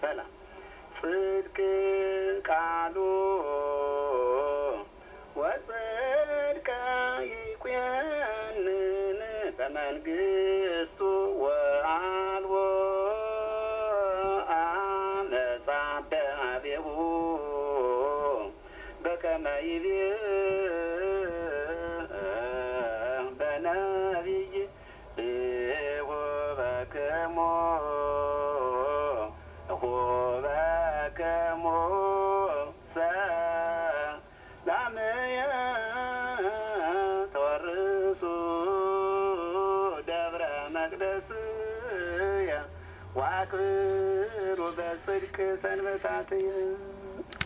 ሰላም ጽድቅ ቃሉ ወጽድቀ ይኩነን በመንግስቱ ወአልቦ አመፃ በኀቤሁ በከመ ይቤ በነቢይ ሁበክሙ ሰላምየ ተወርሱ ደብረ መቅደስየ ወአክብሩ በጽድቅ ሰንበታትየ